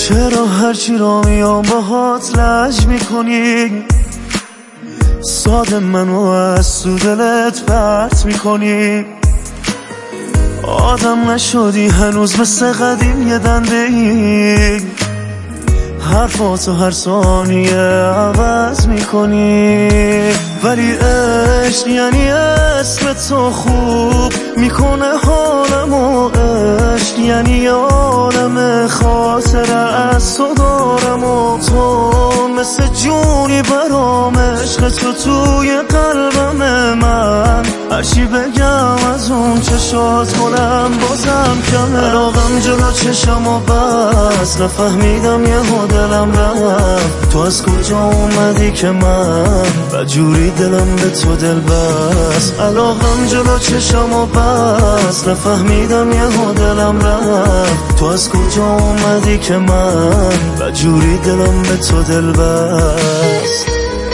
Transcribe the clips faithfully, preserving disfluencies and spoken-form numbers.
چرا هرچی را میام باهات لج میکنی؟ ساده منو از تو دلت پرت میکنی. آدم نشدی هنوز مثل قدیم یه دنده ای، حرفاتو هر ثانیه عوض میکنی. ولی عشق یعنی اسم تو خوب میکنه حالمو، عشق یعنی عالم خاطره از تو دارم و تو مثل جونی برام. عشق تو توی قلبم من، هرچی بگم از اون چشات کنم بازم کمه. علاقم جلو چشم و بس، نفهمیدم یه دلم رفت. تو از کجا اومدی که من بجوری دلم به تو دل بست. علاقم جلو چشم و بس، نفهمیدم یه دلم رفت. تو از کجا اومدی که من بجوری دلم به تو دل بست.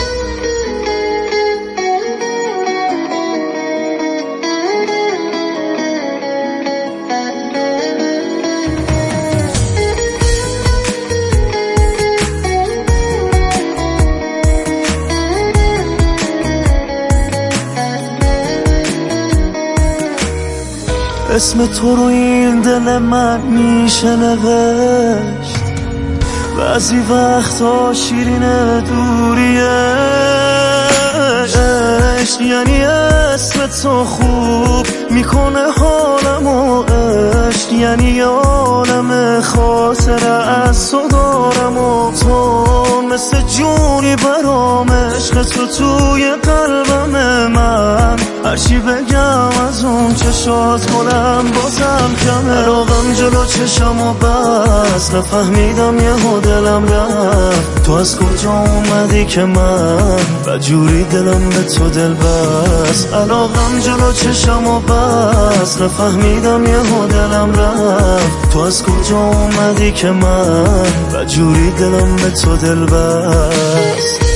اسم تو رو این دل من میشه نوشت، بعضی وقتا شیرین دوریه. عشق یعنی اسم تو خوب میکنه حالمو، عشق یعنی عالم خاطره از تو دارم و تو مثل جونی برام. عشق تو توی قلبم من، هرچی بگم از اون چشات کنم بازم کمه. علاقم جلو چشم و بس، نفهمیدم یه دلم رفت. تو از کجا اومدی که من بجوری دلم به تو دل بست. علاقم جلو چشم و بس، نفهمیدم یه دلم رفت. تو از کجا اومدی که من بجوری دلم به تو دل بست.